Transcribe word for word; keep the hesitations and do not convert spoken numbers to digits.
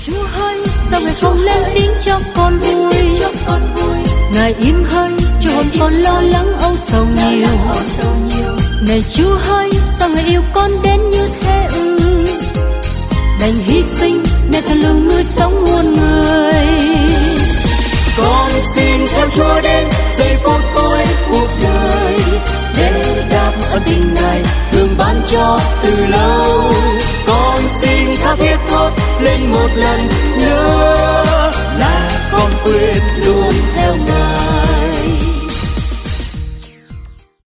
Chúa hỡi, sao Ngài không lên tiếng cho con vui? Ngài im hơi cho hồn con lo lắng âu sầu nhiều. Này Chúa hỡi, sao Ngài yêu con đến như thế ư? Đành hy sinh để thật lòng nuôi sống muôn người. Con xin theo Chúa đến giây phút cuối cuộc đời, để đáp ơn tình Ngài thường ban cho từ lâu. Con xin tha thiết thốt lên một lần nữa là con quyết luôn